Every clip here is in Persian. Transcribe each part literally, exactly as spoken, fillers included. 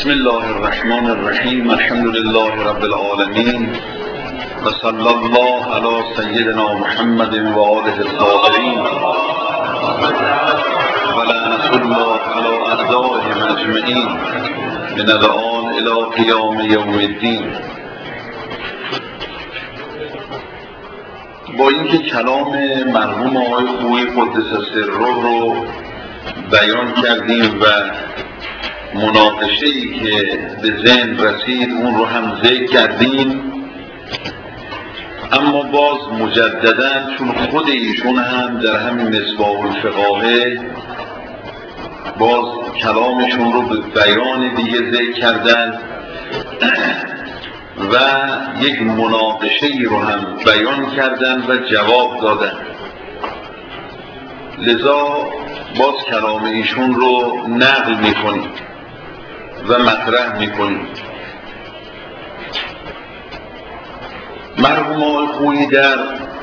بسم الله الرحمن الرحیم. الحمد لله رب العالمین و صلی الله علی سیدنا محمد و آله الطاهرین و لعنة الله علی اعدائهم اجمعین من الآن الی قیام یوم الدین. با اینکه کلام مرحوم آقای خویی قدس سره رو بیان کردیم و مناقشه‌ای که به ذهن رسید اون رو هم ذکر کردیم، اما باز مجدداً چون خود ایشون هم در همین مصباح الفقاهه باز کلامشون رو به بیان دیگه ذکر کردن و یک مناقشه‌ای رو هم بیان کردن و جواب دادن، لذا باز کلام ایشون رو نقل می‌کنیم و مطرح میکنیم. مرحوم آقای خویی در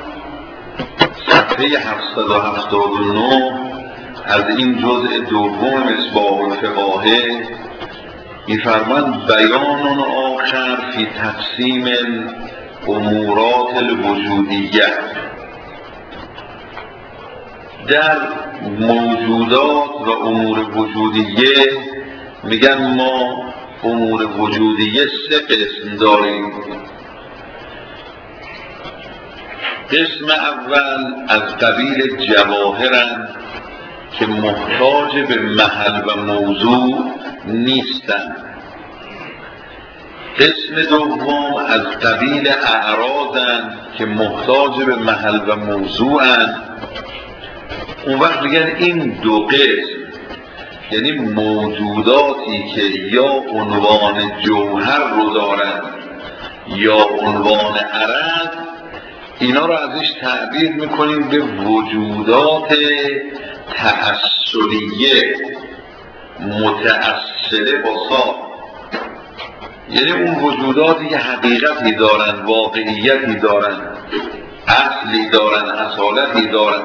صفحه هفتصد و هفتاد و نه از این جزء دوم مصباح الفقاهه می‌فرمایند بیان آخر فی تقسیم الامورات الوجودیه. در موجودات و امور وجودیه میگن ما امور وجودیه سه قسم داریم. قسم اول از قبیل جواهرند که محتاج به محل و موضوع نیستند. قسم دوم از قبیل اعراضند که محتاج به محل و موضوعند. اون وقت میگن این دو قسم، یعنی موجوداتی که یا عنوان جوهر رو دارند یا عنوان عرض، اینا رو ازش تعبیر میکنیم به وجودات تأصلیه متأصله با صاحب، یعنی اون وجوداتی که حقیقتی دارند، واقعیتی دارند، اصلی دارند، اصالتی دارند.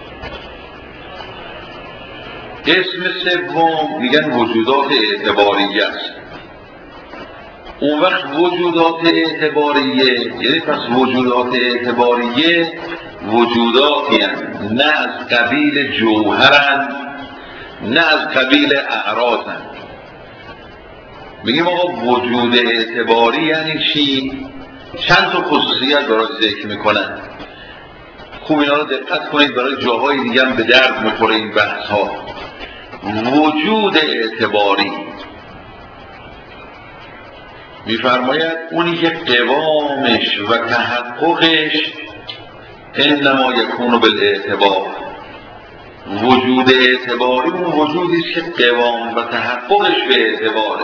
قسم سوم میگن وجودات اعتباریه است. اون وقت وجودات اعتباریه یعنی پس وجودات اعتباریه وجوداتی هستند نه از قبیل جوهرند نه از قبیل اعراضند. میگیم آقا وجود اعتباری یعنی چی؟ چند تا خصوصیت برای ذکر میکنن. خوب اینا رو دقت کنید، برای جاهای دیگه هم به درد میخوره این بحث ها. وجود اعتباری میفرماید اونی که قوامش و تحققش انما یکون بالاعتبار. وجود اعتباری اون وجودی است که قوام و تحققش به اعتباره،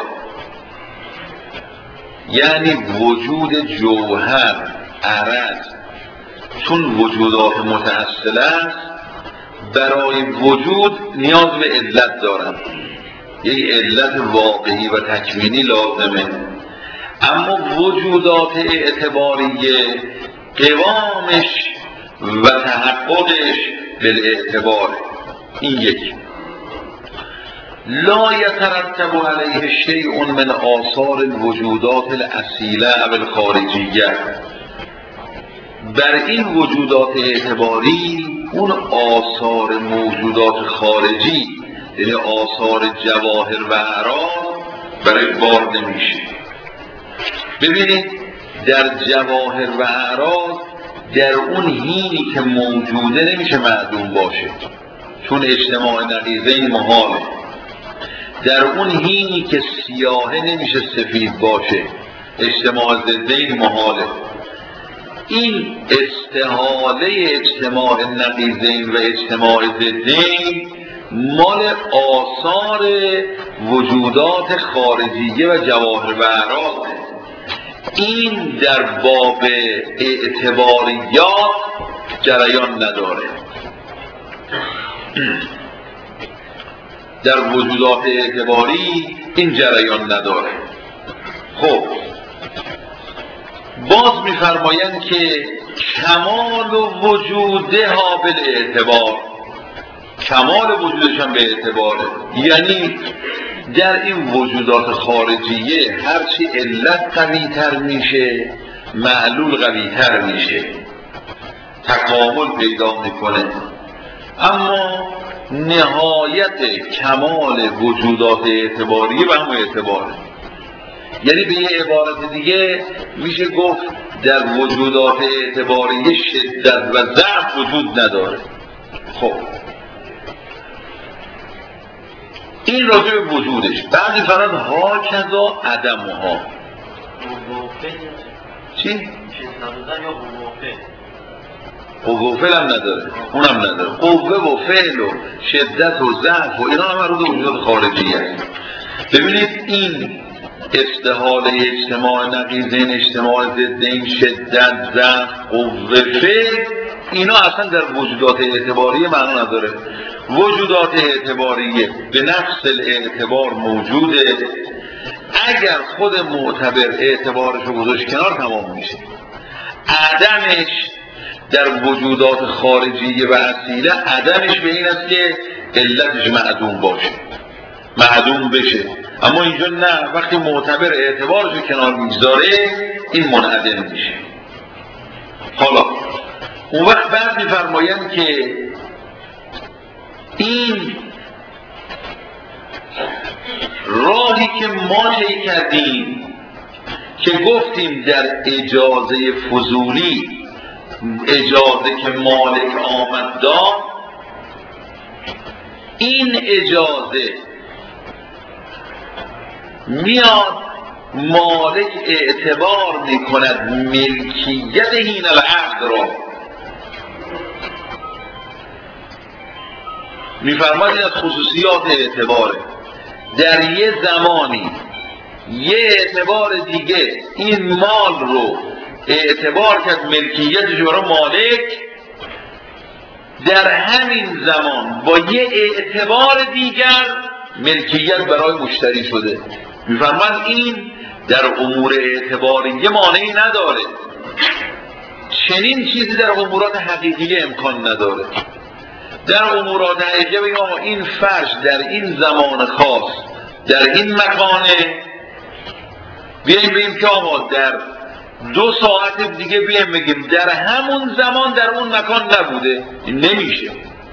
یعنی وجود جوهر، عرض، چون وجودات متأصله است برای وجود نیاز به علت دارند، یک علت واقعی و تکوینی لازمه. اما وجودات اعتباریه قوامش و تحققش بالاعتباره. این یک. لا یترتب علیه شیء من آثار الوجودات الاصیله و الخارجیه. بر این وجودات اعتباری اون آثار موجودات خارجی یعنی آثار جواهر و اعراض برای بار نمیشه. ببینید در جواهر و اعراض در اون هینی که موجوده نمیشه معدوم باشه، چون اجتماع نقیضین محاله. در اون هینی که سیاهه نمیشه سفید باشه، اجتماع ضدین محاله. این استحاله اجتماع نقیضین و اجتماع ضدین مال آثار وجودات خارجیه و جواهر و اعراض. این در باب اعتباریات جریان نداره. در وجودات اعتباری این جریان نداره. خب باز می‌فرمایند که کمال وجودها بالاعتبار، کمال وجودش هم به اعتباره، یعنی در این وجودات خارجیه هرچی علت قوی تر میشه معلول قوی تر میشه، تکامل پیدا میکنه. اما نهایت کمال وجودات اعتباریه به همون اعتباره. یعنی به یه عبارت دیگه میشه گفت در وجودات اعتباریه شدت و ضعف وجود نداره. خب این راجع به وجودش. بعضی فران ها کذا عدم ها چی؟ قوه و فعل هم نداره، اونم نداره. قوه و فعل و شدت و ضعف و اینا هم مربوط به وجود خارجی هست. ببینید این استحال اجتماع نقیضین، اجتماع ضدین، شدت، ضعف، قوه، فعل، اینا اصلا در وجودات اعتباریه معنا نداره. وجودات اعتباریه به نفس الاعتبار موجوده، اگر خود معتبر اعتبارش رو گذاشت کنار تمام میشه. عدمش در وجودات خارجیه و اصیله عدمش به این است که علتش معدوم باشه، معدوم بشه. اما اینجا نه، وقتی معتبر اعتبارش رو کنار میگذاره این منعدم میشه. حالا اون وقت بعد میفرمایند که این راهی که ما طی کردیم که گفتیم در اجازه فضولی، اجازه که مالک آمد داد، این اجازه میاد مالک اعتبار میکند ملکیت این العقد را. میفرماید از خصوصیات اعتباره. در یه زمانی یه اعتبار دیگه این مال رو اعتبار کرد ملکیتش برای مالک، در همین زمان با یه اعتبار دیگر ملکیت برای مشتری شده. میفرماید این در امور اعتباریه مانعی نداره. چنین چیزی در امورات حقیقی امکان نداره. در امورات حقیقی بگیم آقا این فرش در این زمان خاص در این مکانه، بیاییم بگیم که آقا در دو ساعت دیگه بیاییم بگیم در همون زمان در اون مکان نبوده، این نمیشه.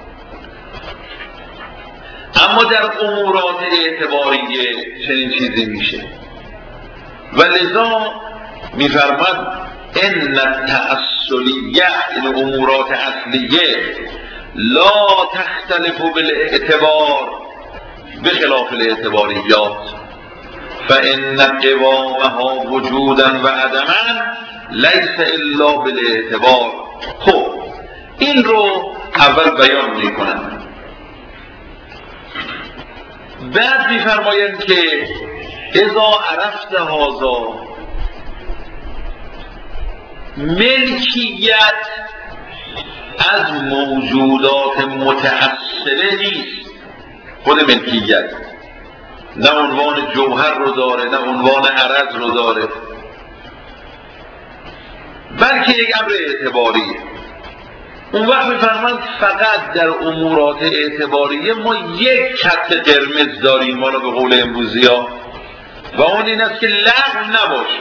اما در امورات اعتباریه چنین چیزی میشه. و لذا میفرماد ان التأصلیه، این امورات اصلیه، لا تختلف بالاعتبار بخلاف الاعتباریات فان قوامها وجودا و عدما لیس الا بالاعتبار. خب این رو اول بیان میکنم. بعد میفرمایند که اذا عرفت هذا، ملکیت از موجودات متأصله نیست. خود ملکیت نه عنوان جوهر رو داره نه عنوان عرض رو داره، بلکه یک امر اعتباریه. اون وقت میفرمایند فقط در امورات اعتباریه ما یک خط قرمز داریم، ما رو به قول امروزی ها، و اون این است که لغو نباشه.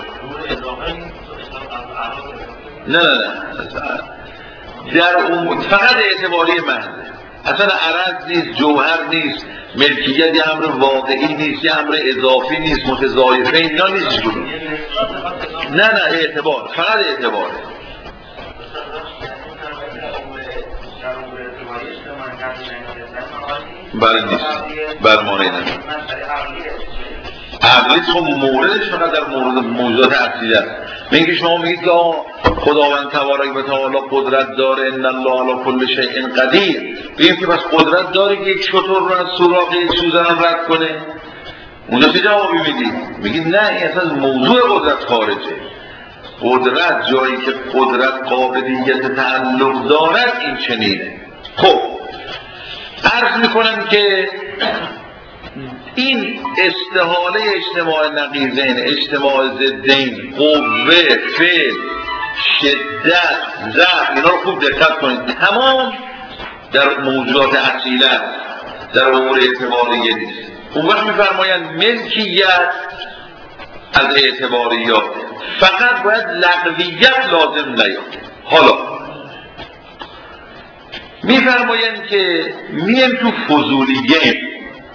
نه نه نه در امور فقط اعتباری محض، اصلا عرض نیست، جوهر نیست، ملکیت یه امر واقعی نیست، یه امر اضافی نیست، متضایفه اینا نیست. نه نه اعتبار، فقط اعتباره. برای نیست، برمانه نه عقلیت. خب موردش فقط در مورد موجودات اصلی است. میگه شما میگید که خداوند تبارک و تعالی قدرت داره، ان الله علی کل شیء قدیر، بگیم که بس قدرت داره که یک شتر رو از سوراخ یک سوزن رد کنه. اونجا چه جوابی میدید؟ میگید نه، این اصلا موضوع قدرت خارجه. قدرت جایی که قدرت قابلیت تعلق دارد این چنینه. خب عرض میکنم که این استحاله اجتماع نقیضین، اجتماع ضدین، قوه، فعل، شدت، ضعف، اینا رو خوب دقت کنید، تمام در موجودات اصیله، در امور اعتباریه نیست. اون وقت میفرمایند ملکیت از اعتباریات، فقط باید لغویت لازم نیاد. حالا میفرمایند که میم تو فضولیه،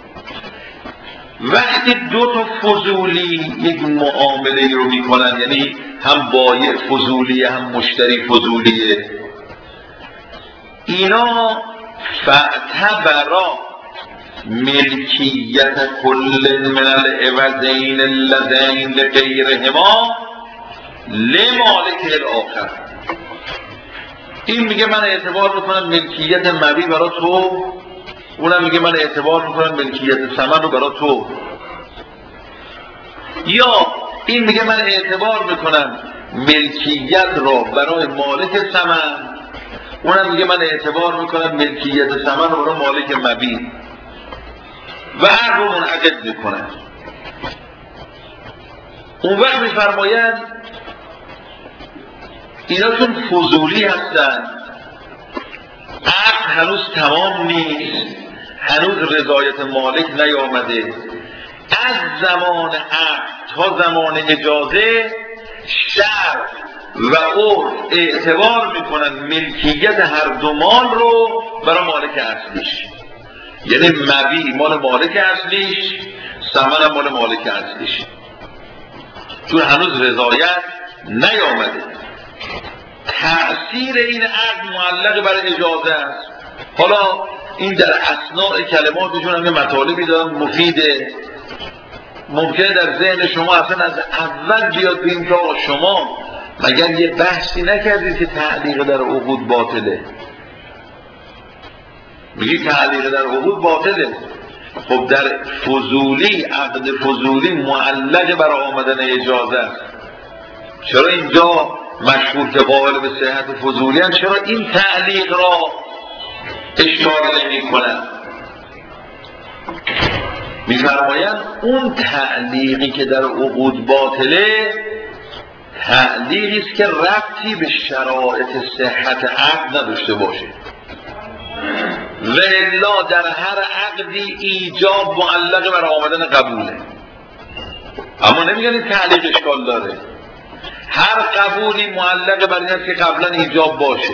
وقتی دو تا فضولی یک معامله رو میکنن، یعنی هم بایع فضولیه هم مشتری فضولیه، اینا فاعتبرا ملکیت کل من العوضین اللذین لغیرهما لمالک الاخر. این میگه من اعتبار میکنم ملکیت مبی برای تو، اونم میگه من اعتبار میکنم ملکیت ثمن رو برای تو. یا این میگه من اعتبار میکنم ملکیت را برای مالک ثمن، اونم میگه من اعتبار میکنم ملکیت ثمن رو برای مالک مبی و هر رو منعقد میکنن. اون وقت میفرمایند اینا چون فضولی هستن، عقد هنوز تمام نیست، هنوز رضایت مالک نیامده، از زمان عقد تا زمان اجازه شرع و عرف اعتبار میکنن ملکیت هر دو مال رو برای مالک اصلیش، یعنی مبی مال مالک اصلیش، ثمن هم مال مالک اصلیش، چون هنوز رضایت نیامده. تأثیر این عقد معلق بر اجازه است. حالا این در اثناء کلماتشون هم مطالبی دارن مفیده، ممکنه در ذهن شما اصلا از اول بیاد بین که شما مگر یه بحثی نکردید که تعلیق در عقود باطله؟ میگی تعلیق در عقود باطله. خب در فضولی، عقد فضولی معلق بر آمدن اجازه است. چرا اینجا مشهور که قائل به صحت فضولی هست، چرا این تعلیق را اشاره نمی کنند؟ میفرمایند اون تعلیقی که در عقود باطله تعلیقی است که ربطی به شرایط صحت عقد نداشته باشه، و الا در هر عقدی ایجاب معلق بر آمدن قبوله. اما نمیگن این تعلیق اشکال داره، هر قبولی معلق بر این است که قبلا ایجاب باشه.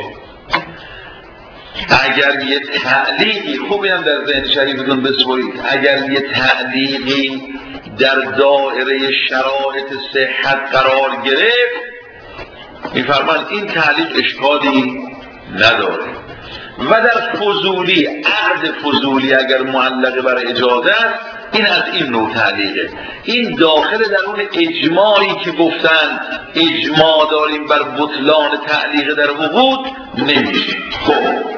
اگر یه تعلیقی، خوبی هم در ذهن شریفتون بسپرید، اگر یه تعلیقی در دائره شرایط صحت قرار گرفت، میفرمان این تعلیق اشکالی نداره. و در فضولی، عقد فضولی اگر معلق بر اجازه است، این از این نوع تعلیقه. این داخل در اون اجماعی که گفتن اجماع داریم بر بطلان تعلیق در عقود نمیشه. خب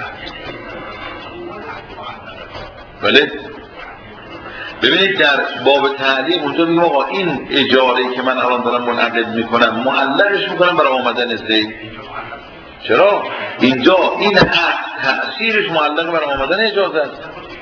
بله، ببینید در باب تعلیق اونجا میگم آقا این اجاره که من الان دارم منعقد میکنم معلقش میکنم برای آمدن زید. چرا؟ اینجا این عقد تأثیرش معلق بر آمدن اجازه است.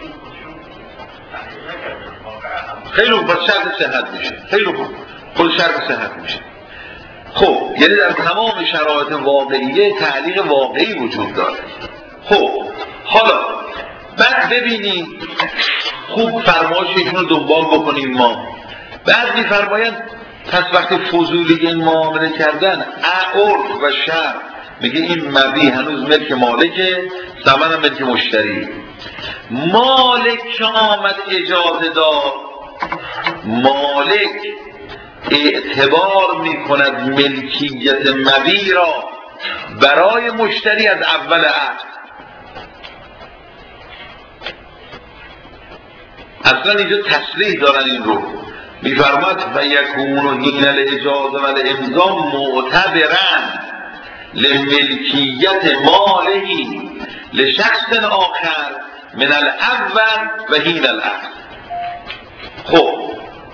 خیلی خوب، شرط صحت میشه. خیلی خوب، خود شرط صحت میشه. خب یعنی در تمام شرایط واقعیه تعلیق واقعی وجود داره. خب حالا بعد ببینید خوب فرمایششون رو دنبال بکنیم ما. بعد میفرمایند پس وقتی فضولی این معامله کردن عرف و شرع میگه این مبی هنوز ملک مالکه، ثمن هم ملک مشتری. مالک که آمد اجازه داد، مالک اعتبار میکند ملکیت مبی را برای مشتری از اول عقد. اصلا اینجا تصریح دارن این رو، میفرماد و یکون حین الاجازه و الامضا معتبرن لملکیت مالهی لشخص آخر من الاول و حین العقد. خب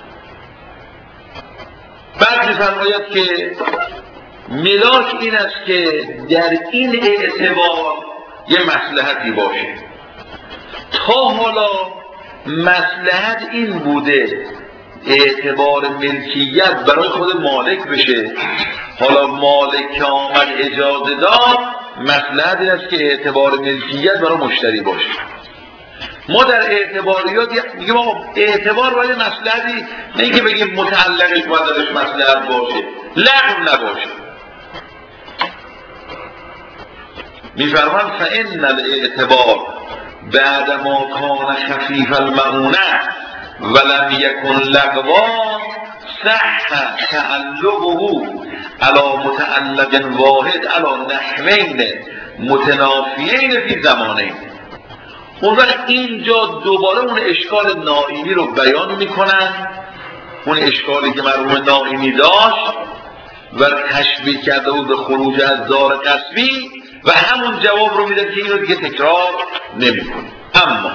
بعد میفرماید که ملاک این است که در این اعتبار یه مصلحتی باشه. تا حالا مصلحت این بوده اعتبار ملکیت برای خود مالک بشه، حالا مالک که آمد اجازه داد مصلحت این است که اعتبار ملکیت برای مشتری باشه. ما در اعتباریات میگیم آقا اعتبار باید مصلحتی، نه اینکه بگیم متعلقش باید درش مصلحت باشه، لغو نباشه. میفرمان فإن الاعتبار بعد ما کان خفیف المعونه ولم یکن لغوا صح تعلقه علی متعلق واحد علی نحوین متنافیین فی زمانین. اون وقت اینجا دوباره اون اشکال نائینی رو بیان میکنن، اون اشکالی که مرحوم نائینی داشت و تشبیه کرده بود به خروج از دار قصبی و همون جواب رو میدن که این رو دیگه تکرار نمیکنه. اما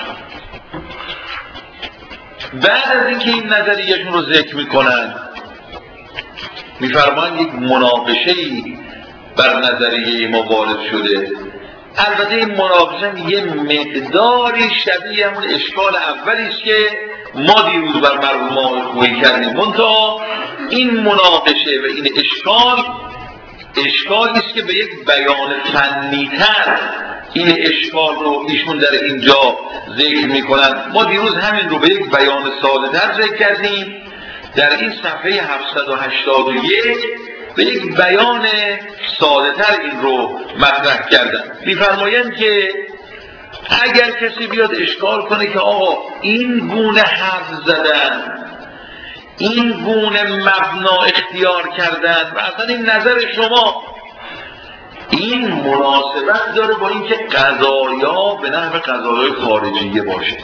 بعد از اینکه این نظریهشون رو ذکر میکنن میفرمان یک مناقشه‌ای بر نظریه ما وارد شده. البته این مناقشه یه مقداری شبیه همون اشکال اولی است که ما دیروز بر مرحوم آقای خویی کردیم، منتها این مناقشه و این اشکال اشکالی است که به یک بیان فنی‌تر این اشکال رو ایشون در اینجا ذکر میکنن. ما دیروز همین رو به یک بیان ساده‌تر ذکر کردیم، در این صفحه هفتصد و هشتاد و یک به یک بیان ساده‌تر این رو مطرح کردن. می‌فرمایند که اگر کسی بیاد اشکال کنه که آقا این گونه حرف زدن، این گونه مبنا اختیار کردن و اصلا این نظر شما این مناسبت داره با اینکه قضایا به نحو قضایای خارجیه باشه،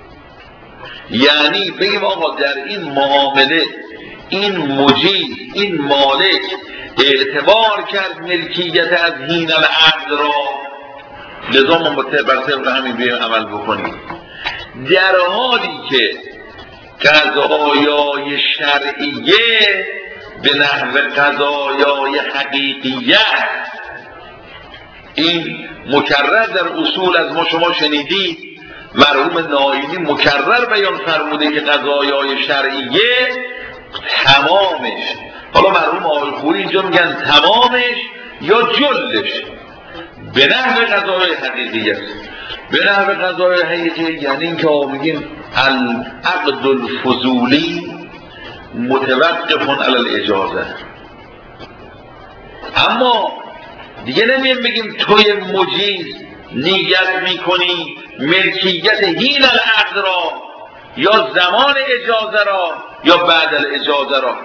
یعنی بگیم آقا در این معامله این مجیز این مالک اعتبار کرد ملکیت از حین العقد را، لذا ما بر طبق همین بیایم عمل بکنیم، در حالی که قضایای شرعیه به نحو قضایای حقیقیت این مکرر در اصول از ما شما شنیدید، مرحوم نائینی مکرر بیان فرموده که قضایای شرعیه تمامش، حالا مرحوم آقای خویی اینجا میگن تمامش یا جلش به نحو قضایای حقیقیه. به نحو قضایای حقیقیه یعنی این که آقا میگیم العقد الفضولی متوقف علی الاجازه، اما دیگه نمیم بگیم توی مجیز نیت میکنی ملکیت حین العقد را یا زمان اجازه را یا بعد الاجازه را.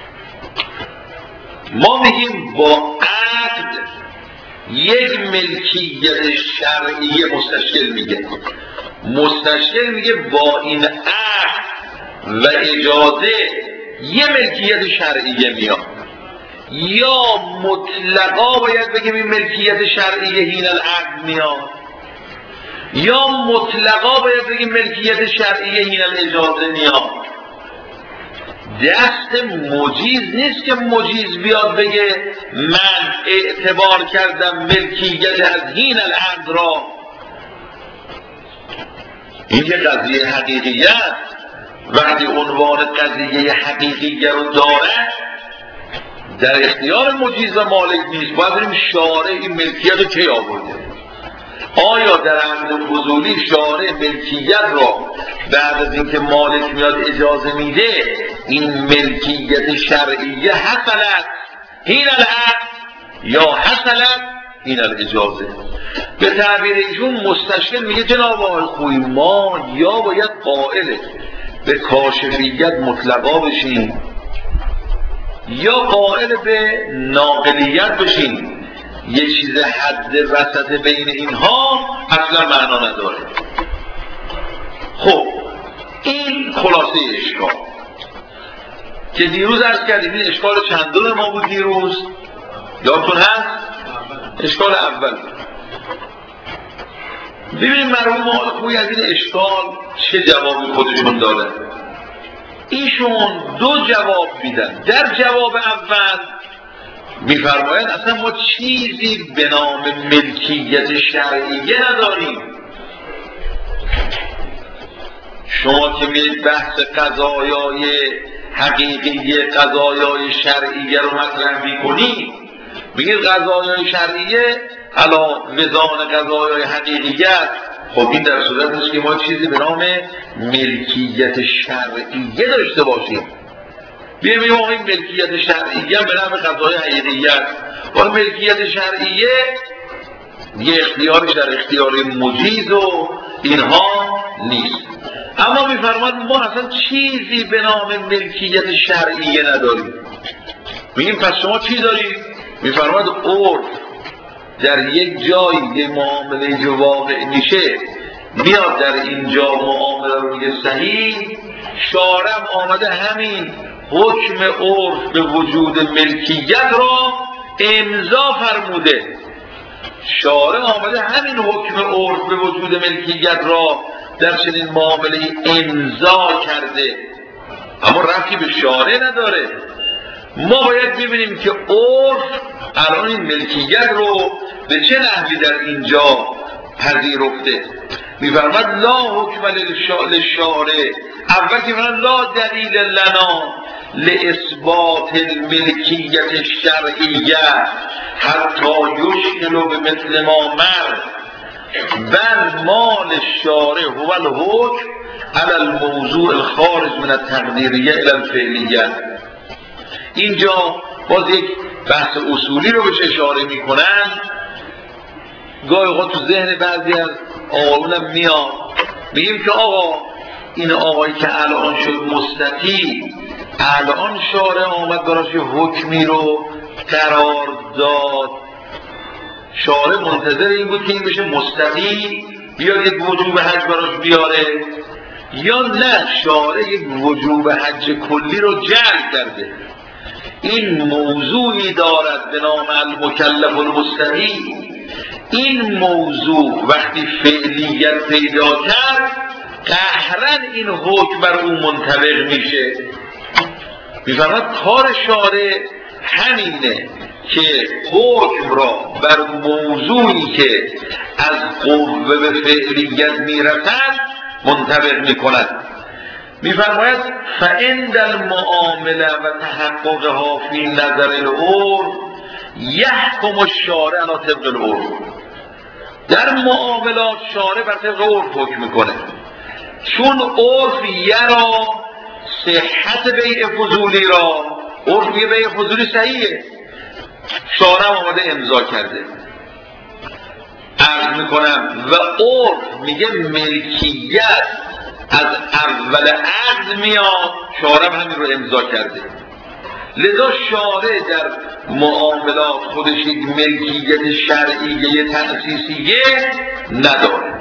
ما میگیم با عقد یک ملکیت شرعی مستشکل میگه، مستشکل میگه با این عقد و اجازه یه ملکیت شرعیه میاد، یا مطلقا باید بگیم این ملکیت شرعیه حین العقد میاد، یا مطلقا باید بگیم ملکیت شرعیه حین الاجازه میاد. دست مجیز نیست که مجیز بیاد بگه من اعتبار کردم ملکیت از حین العقد را. این که قضیه حقیقیت وقتی عنوان قضیه حقیقیه رو داره در اختیار مجیز و مالک نیست، باید بریم شارع این ملکیت رو کی آورده. آیا در عقد فضولی شارع ملکیت را بعد از اینکه مالک میاد اجازه میده این ملکیت شرعیه حصلت حین العقد یا حصلت حین الاجازه؟ به تعبیر ایشون مستشکل میگه جناب آقای خویی ما یا باید قائل به کاشفیت مطلقا بشیم یا قائل به ناقلیت بشیم، یه چیز حد وسط بین اینها اصلا معنا نداره. خب این خلاصه اشکال که دیروز عرض کردیم. این اشکال چندم ما بود دیروز؟ یادتون هست؟ اشکال اول. ببینیم مرحوم آقای خویی از این اشکال چه جوابی خودشون داره. ایشون دو جواب میدن. در جواب اول میفرماید اصلا ما چیزی به نام ملکیت شرعیه نداریم. شما که میرید بحث قضایای حقیقیه قضایای شرعیه رو مطرح میکنید، میگید قضایای شرعیه علا وزان قضایای حقیقیت خب این در صورت نیست که ما چیزی به نام ملکیت شرعیه داشته باشیم. بیایم این این ملکیت شرعیه به نام قضای حقیقیت و ملکیت شرعیه یه اختیارش در اختیار مجیز و اینها نیست. اما میفرماد ما اصلا چیزی به نام ملکیت شرعیه نداریم. میگیم پس شما چی دارید؟ میفرماد عرف در یک جایی یه معامله جو واقع میشه میاد در اینجا معامله رو میگه صحیح، شارع آمده همین حکم عرف به وجود ملکیت را امضا فرموده. شارع آمده همین حکم عرف به وجود ملکیت را در چنین معامله امضا کرده، اما ربطی به شارع نداره. ما باید ببینیم که عرف الان این ملکیت رو به چه نحوی در اینجا پذیرفته. میفرماد لا حکم للشارع، اول که میفرماد لا دلیل لنا لاثبات الملکیت الشرعیه حتی یشکل به مثل ما مر بل مال الشارع هو الحکم علی الموضوع الخارج من التقدیریه الی الفعلیه. اینجا باز یک بحث اصولی رو بهش اشاره میکنن. گاهی اوقات تو ذهن بعضی از آقایونم میاد، میگیم که آقا این آقایی که الان شد مستطیع، الان شارع آمد براش حکمی رو قرار داد، شارع منتظر این بود که این بشه مستطیع بیاد یک وجوب حج براش بیاره، یا نه شارع یک وجوب حج کلی رو جلب کرده. این موضوعی دارد به نام المکلف المستطیع. این موضوع وقتی فعلیت پیدا کرد قهرن این حکم بر اون منطبق میشه. میفرماد کار شارع همینه که حکم را بر موضوعی که از قوه به فعلیت میرسد منطبق میکند. میفرماید فعند المعامله و تحققها فی نظر العرف یحکم الشارع علی طبق العرف. در معاملات شارع بر طبق عرف حکم میکنه، چون عرف یرا صحت بیع فضولی را، عرف یه بیع فضولی صحیحه، شارع آمده امضا کرده. عرض میکنم و عرف میگه ملکیت از اول عقد میاد، شارع همین رو امضا کرده. لذا شارع در معاملات خودش یک ملکیت شرعیه تأسیسیه نداره.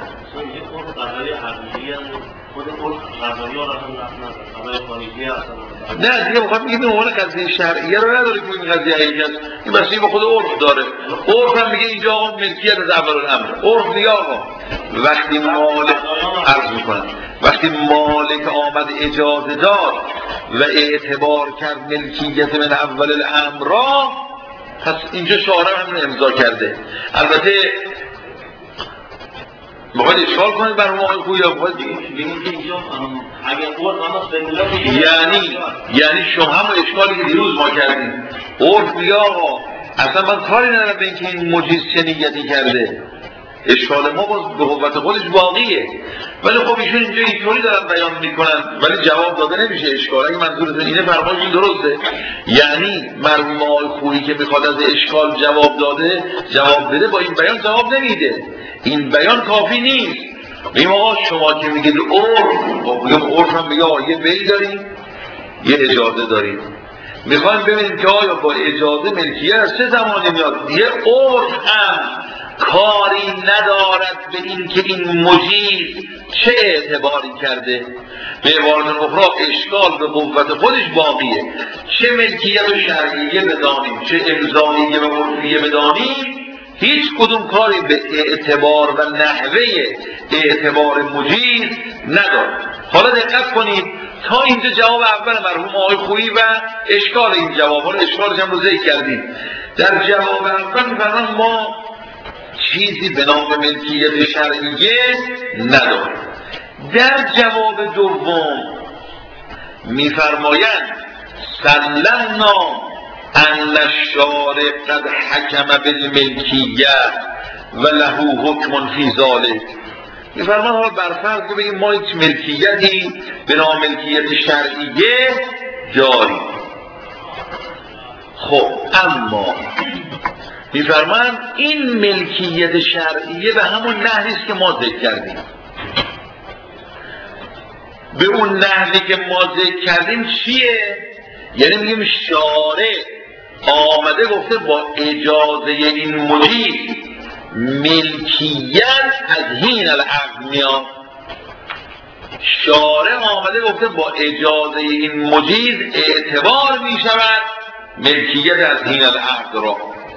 نه دیگه بخواد میگه این عنوان قضیه شرعیه رو نداره که این قضیه حقیقی است، این مسئله به خود عرف داره. عرف هم میگه اینجا آقا ملکیت از اول الامر. عرف میگه آقا وقتی مالک عرض میکنن وقتی مالک آمد اجازه داد و اعتبار کرد ملکیت من اول الامر را، پس اینجا شارع هم امضا کرده. البته باید اشکال کنید بر ما خوی یا باید یعنی یعنی شما همون اشکالی که دیروز ما کردیم. عرف میگه آقا اصلا من کاری ندارم به اینکه این مجیز چه نیتی کرده، اشکال ما باز به قوت خودش باقیه. ولی خب ایشون اینجا اینطوری دارن بیان میکنن ولی جواب داده نمیشه اشکال. اگه منظورتون اینه فرمایشون درسته، یعنی مرحوم آقای خویی که میخواد از اشکال جواب داده جواب بده با این بیان جواب نمیده. این بیان کافی نیست. میگم آقا شما که میگید عرف، خب میگم عرف هم میگه آقا یه بی داریم یه اجازه داریم، میخوایم ببینیم که آیا با اجازه ملکیت از چه زمانی میاد. یه عرف هم کاری ندارد به این که این مجیز چه اعتباری کرده. به عبارت اخرى اشکال به قوت خودش باقیه. چه ملکیت و شرعیه بدانیم چه امضاییه و عرفیه بدانیم، هیچ کدوم کاری به اعتبار و نحوه اعتبار مجیز نداره. حالا دقت کنید تا اینجا جواب اول مرحوم آقای خویی و اشکال این جواب ها رو اشکالش هم رو ذکر کردیم. در جواب اول می‌فرمایند ما چیزی به نام ملکیت شرعیه نداره. در جواب دوم می‌فرمایند سلمنا ان الشارع قد حکم بالملکیه و له حکم فی ذلک. میفرمان حالا برفرض که بگیم ما هیچ ملکیتی به نام ملکیت شرعیه داریم. خب اما میفرمان این ملکیت شرعیه به همون نحوی است که ما ذکر کردیم. به اون نحوی که ما ذکر کردیم چیه؟ یعنی میگیم شارع آمده گفته با اجازه این مجیز ملکیت از حین العقد میاد. شارع آمده گفته با اجازه این مجیز اعتبار میشود ملکیت از حین العقد را.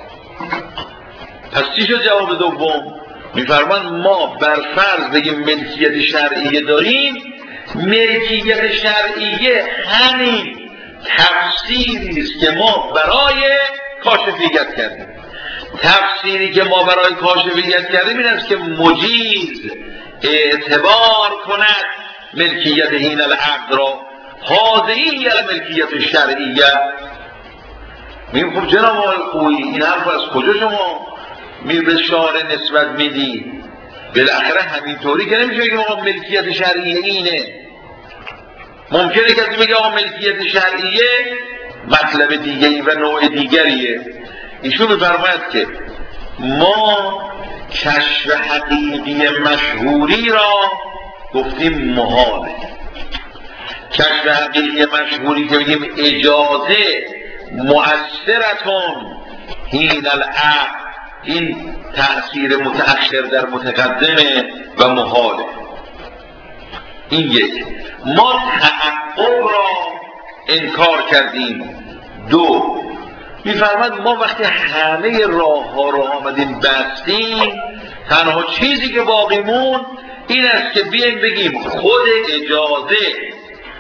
پس چی شد جواب دوم؟ میفرمان ما بر فرض بگیم ملکیت شرعیه داریم، ملکیت شرعیه همین تفسیری است که ما برای کاشفیت کردیم. تفسیری که ما برای کاشفیت کردیم این است که مجیز اعتبار کند ملکیت حین العقد را، هذه الملکیت شرعیه. میگم خب جناب آقای خویی این حرف از کجا شما می به شارع نسبت میدی؟ بالاخره همینطوری که نمیشه بگیم آقا ملکیت شرعیه اینه. ممکنه کسی بگه آقا ملکیت شرعیه مطلب دیگری و نوع دیگریه. ایشون میفرماید که ما کشف حقیقی مشهوری را گفتیم محاله. کشف حقیقی مشهوری که بگیم اجازه مؤثرتون حین العقد، این تأثیر متأخر در متقدمه و محاله. این یک. ما تحقق را انکار کردیم. دو، میفرماد ما وقتی همه راه ها رو آمدیم بستیم، تنها چیزی که باقی مون این است که بیایم بگیم خود اجازه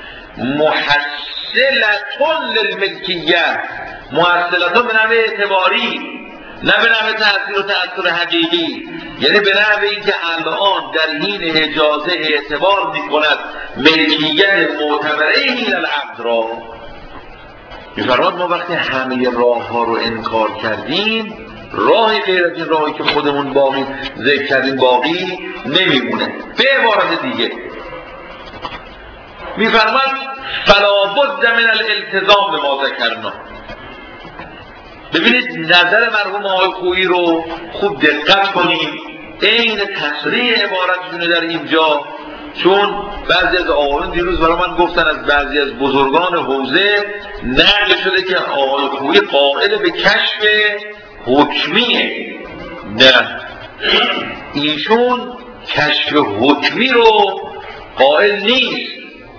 محصلتون للملکیت، محصلتون به نوع اعتباری، نه به نوع تأثیر و تأثیر حقیقی، یعنی به نوع این که الان در حین اجازه اعتبار می کند ملکیت معتبره حین العقد را. میفرماد ما وقتی همه راه ها رو انکار کردیم، راهی غیر از این راهی که خودمون باقی ذکر کردیم باقی نمیمونه. به عبارت دیگه میفرماد فلا بد من الالتزام به ما ذکرنا. ببینید نظر مرحوم آقای خویی رو خوب دقت کنید، عین تصریح عبارتشونه در اینجا. چون بعضی از آقایون دیروز برای من گفتن از بعضی از بزرگان حوزه نقل شده که آقای خویی قائل به کشف حکمیه. نه، ایشون کشف حکمی رو قائل نیست،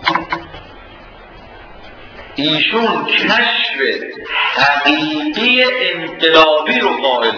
ایشون کشف حقیقی انقلابی رو قائله.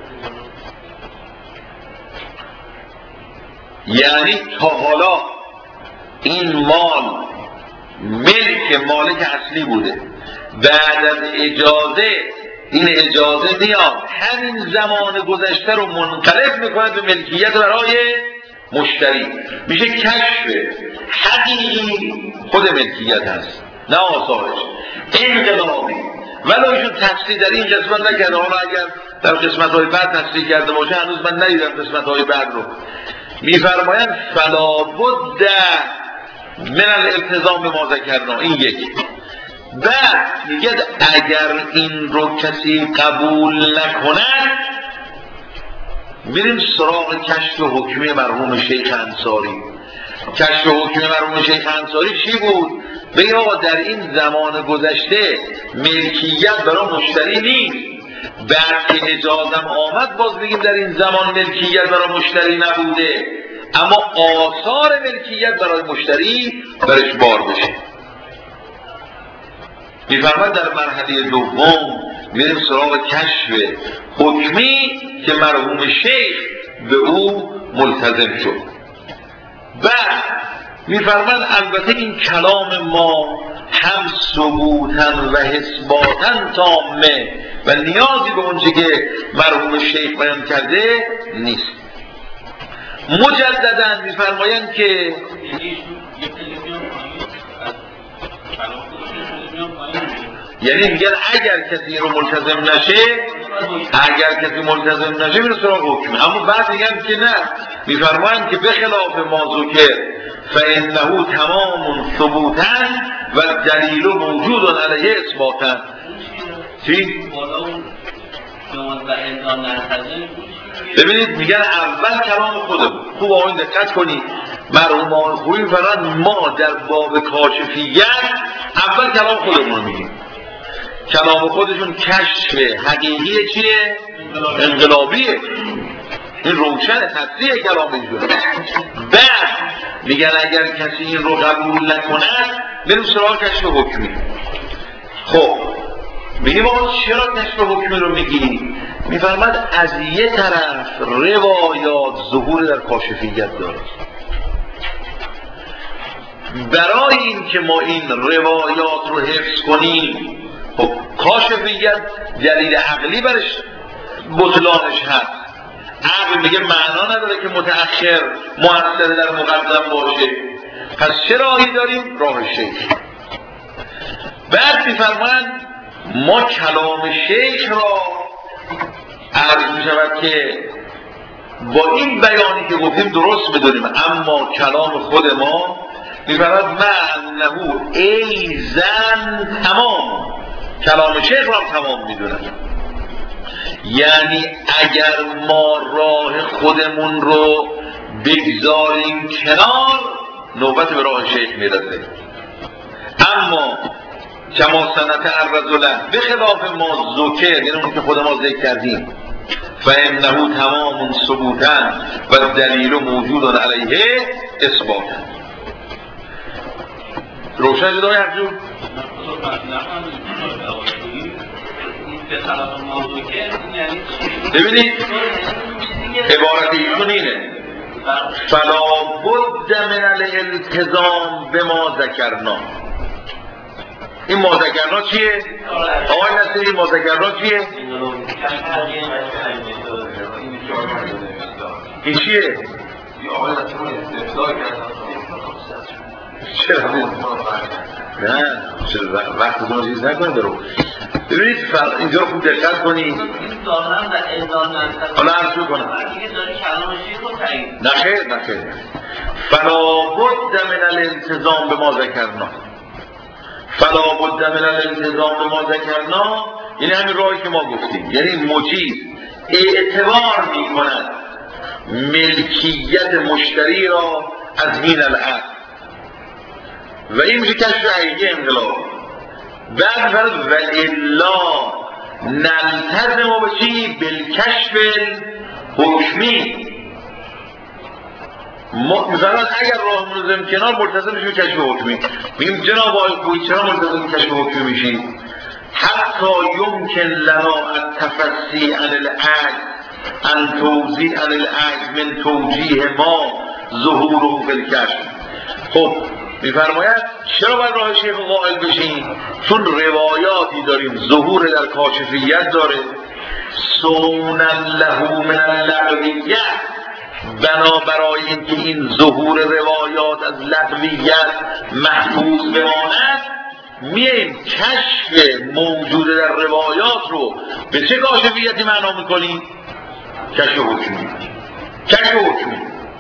یعنی تا حالا این مال ملک مالک اصلی بوده، بعد از اجازه این اجازه میاد همین زمان گذشته رو منقلب میکنه به ملکیت برای مشتری، میشه کشف حقیقی خود ملکیت هست نه آثارش، انقلابی. ولو ایشون تفسیر در این قسمت نکرده، حالا اگر در قسمت های بعد تفسیر کرده باشه هنوز من ندیدم قسمت های بعد رو. میفرمایند فلا بد من الالتزام به ما ذکرنا. این یک. بعد میگه اگر این رو کسی قبول نکند میریم سراغ کشف حکمی مرحوم شیخ انصاری. کشف حکمی مرحوم شیخ انصاری چی بود؟ بگه آقا در این زمان گذشته ملکیت برای مشتری نیست، بعد که اجازم آمد باز بگیم در این زمان ملکیت برای مشتری نبوده، اما آثار ملکیت برای مشتری برش بار بشه. میفرماید در مرحله دوم میریم سراغ کشف حکمی که مرحوم شیخ به او ملتزم شد. بعد میفرماید البته این کلام ما هم ثبوتن و اثباتن تامه و نیازی به اونچه که مرحوم شیخ بیان کرده نیست. مجددا میفرمایند که یعنی میگن اگر کسی رو ملتزم نشه اگر کسی ملتزم نشه میره سراغ حکمه. اما بعد میگن که نه، میفرمایند که به خلاف ما ذکر فانه تمام ثبوتا و دلیل موجود علیه اثباتا. چی؟ ببینید میگن اول کلام خودمون. خوب آقایون دقت کنید، مرحومان خوبی فرمودن ما در باب کاشفیت اول کلام خودمون میگیم. کلام خودشون کشف حقیقی چیه؟ انقلابیه. این روشن تصریح کلام ایشون. بعد میگن اگر کسی این رو قبول نکنه بریم سراغ کشف حکمی. خب میگیم آقا چرا کشف حکمی رو میگی؟ میفرماد از یه طرف روایات ظهور در کاشفیت داره. برای این که ما این روایات رو حفظ کنیم، خب کاشفیت دلیل عقلی برش بطلانش هست. عقل میگه معنا نداره که متأخر مؤثر در مقدم باشه، پس چه راهی داریم؟ راه شیخ. بعد میفرمایند ما کلام شیخ را عرض میشود که با این بیانی که گفتیم درست بدونیم، اما کلام خود ما میفرماید معنه ایزن تمام، کلام شیخ را تمام میدونم. یعنی اگر ما راه خودمون رو بگذاریم کنار، نوبت به راه شیخ میرسه. اما کما سنت الرجل به خلاف ما ذکر، یعنی اون که خود ما ذکر کردیم، فانه تمام ثبوتا و دلیل موجود علیه اثباتا. روشن شد آقای حقجو؟ ببینید عبارت ایشون اینه فلا بد من الالتزام به ما ذکرنا. این ما ذکرنا چیه؟ آقای نصیری ما ذکرنا چیه؟ این چیه؟ چرا؟ نه چرا وقت دون چیز نکنید رو. ببینید اینجا رو خوب دقت کنید. حالا عرض کنم نخیر نخیر فلا بد من الالتزام به ما ذکرنا. فلا بد من الالتزام به ما ذکرنا یعنی همین راهی که ما گفتیم، یعنی مجیز اعتبار می کند ملکیت مشتری را از این العقد و این میشه کشف حقیقی انقلاب. بعد فرد و الا نلتزم و بچی بالکشف حکمی. مثلا اگر راه منظم کنار ملتزم میشه کشف حکمی، میگیم جناب آقای خویی چرا ملتزم کشف حکمی میشید؟ حتی یمکن لنا التفسی عن العجز عن توضیح عن العجز من توجیه ما ظهوره فی الکشف. خب میفرماید چرا باید راه شیخ قائل بشین؟ چون روایاتی داریم ظهور در کاشفیت داره، سونا له من اللغویت، بنابرای اینکه این ظهور روایات از لغویت محفوظ بماند میاییم کشف موجود در روایات رو به چه کاشفیتی معنا میکنیم؟ کشف حکمی. کشف حکمی.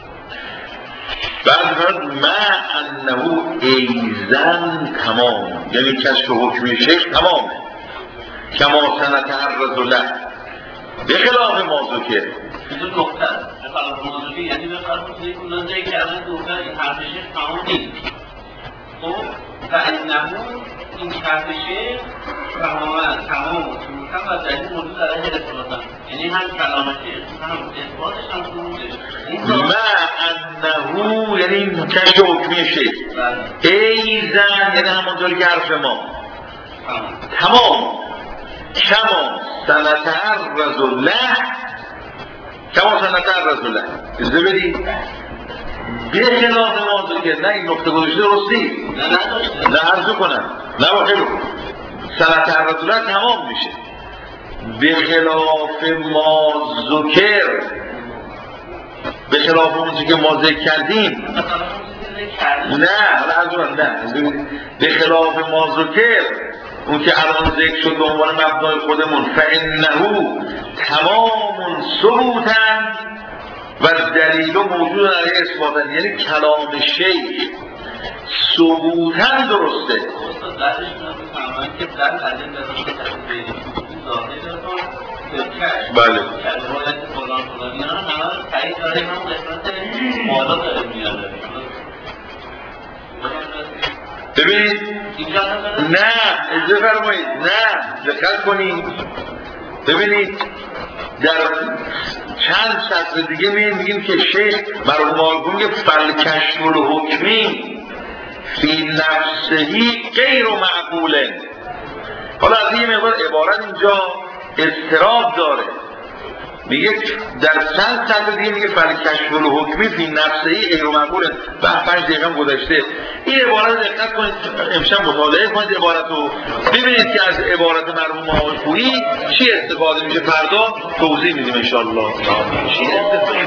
بعد فرد ما انه ایزن تمام، یعنی کشف حکمی شیخ تمامه. کما سنت الرجل به خلاف ما ذکر. این دو نقطه است. به خلاف ما ذکر یعنی به خلاف ما ذکر که از این نقطه این حرف شیخ تمام نیست. خب و انه این حرف شیخ تماما تمام و تمام و دلیل موجود علیه اثباتا، یعنی هم کلام شیخ هم اثباتش هم تمامه. ما انه یعنی این کشف حکمی شیخ. ایزن یعنی همونطوری که حرف ما تمام. کما سنت الرجل کما سنت الرجل ازده بدید به خلاف ما ذکر. نه این نقطه گذاشته درست نیست. نه عرضو کنم نه با خیلی سنت الرجل تمام میشه. به خلاف ما ذکر، به خلاف اون که ما ذکر کردیم. نه نه به خلاف ما ذکر اون که الان ذکر شد به عنوان مبنای خودمون، فانه تمام ثبوتا و دلیل موجود علیه اثباتا، یعنی کلام شیخ ثبوتا درسته. بعدش میفهمن که در حدیث بله روایت فلان فلان اینا همه تایید داره، هم قسمت مالا داره میاد. ببینید نه اجازه فرمایید، نه دقت کنید، ببینید در چند سطر دیگه میگیم که شیخ مرحوم آقا میگه فالکشف الحکمی فی نفسهی غیر معقوله. حالا از این مقدار عبارت اینجا اضطراب داره، میگه در چند سطر دیگه میگه فالکشف الحکمی فی نفسهی غیر معقوله. بعد پنج دقیقه گذشته این عبارت دقت کنید، امشب مطالعه کنید عبارت رو، ببینید که از عبارت مرحوم آقای خویی چی استفاده میشه، فردا توضیح میدیم ان شاء الله.